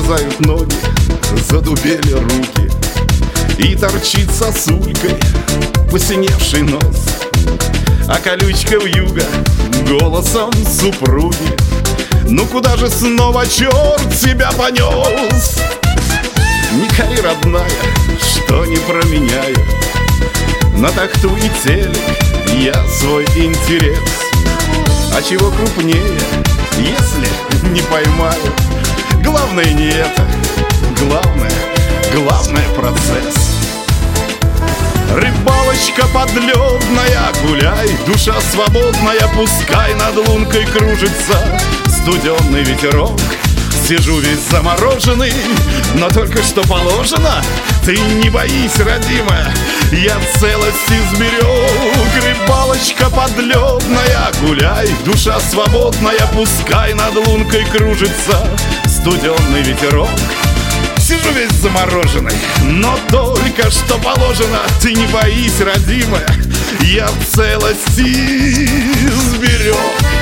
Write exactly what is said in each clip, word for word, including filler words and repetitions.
Замерзают ноги, задубели руки, и торчит сосулькой посиневший нос. А колючка вьюга голосом супруги: ну куда же снова черт тебя понес? Не кори, родная, что не променяю на тахту и телек я свой интерес. А чего крупнее, если не поймаю? Главное не это, главное, главное процесс. Рыбалочка подледная, гуляй, душа свободная, пускай над лункой кружится студенный ветерок. Сижу весь замороженный, но только что положено. Ты не боись, родимая, я целость изберег. Рыбалочка подледная, гуляй, душа свободная, пускай над лункой кружится студенный ветерок. Сижу весь замороженный, но только что положено. Ты не боись, родимая, я в целости сберег.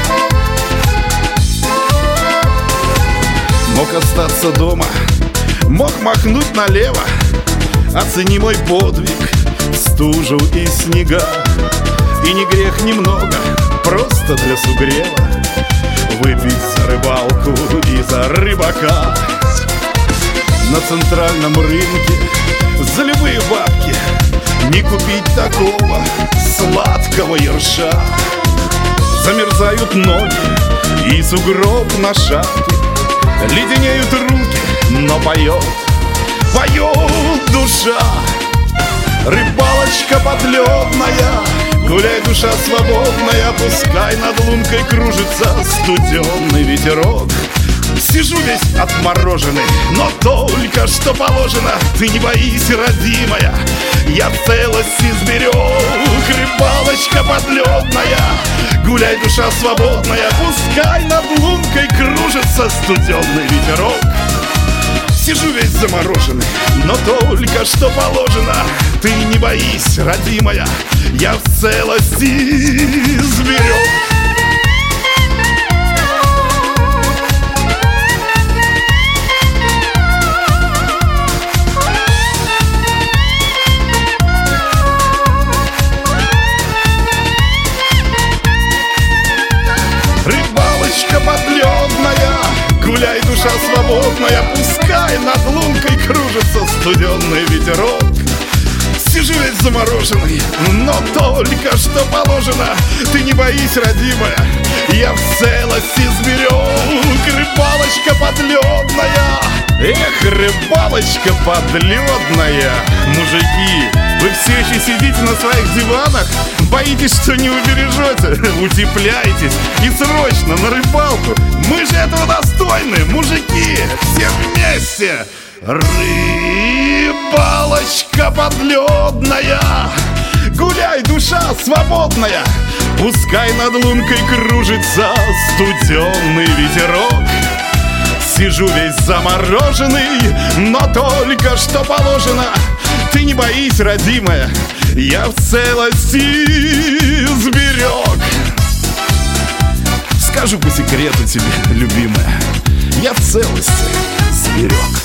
Мог остаться дома, мог махнуть налево. Оцени мой подвиг в стужу и снега. И не грех немного, просто для сугрева, выпить за рыбалку и за рыбака. На центральном рынке за любые бабки не купить такого сладкого ерша. Замерзают ноги и сугроб на шапке, леденеют руки, но поет, поет душа. Рыбалочка подледная, гуляй, душа свободная, пускай над лункой кружится студенный ветерок. Сижу весь отмороженный, но только что положено. Ты не боись, родимая, я целости сберег. Рыбалочка подледная, гуляй, душа свободная, пускай над лункой кружится студенный ветерок. Сижу весь замороженный, но только что положено. Ты не боись, родимая, я в целости сберег. Рыбалочка подледная, гуляй, душа свободная, пускай над лункой кружится студенный ветерок. Сижу весь замороженный, но только что положено. Ты не боись, родимая, я в целости сберег. Рыбалочка подледная, эх, рыбалочка подледная. Мужики, вы все еще сидите на своих диванах? Боитесь, что не убережете? Утепляйтесь и срочно на рыбалку. Мы же этого достойны, мужики, все вместе. Рыбалочка подледная, гуляй, душа свободная, пускай над лункой кружится студенный ветерок. Сижу весь замороженный, но только что положено. Ты не боись, родимая, я в целости сберег. Скажу по секрету тебе, любимая, я в целости сберег.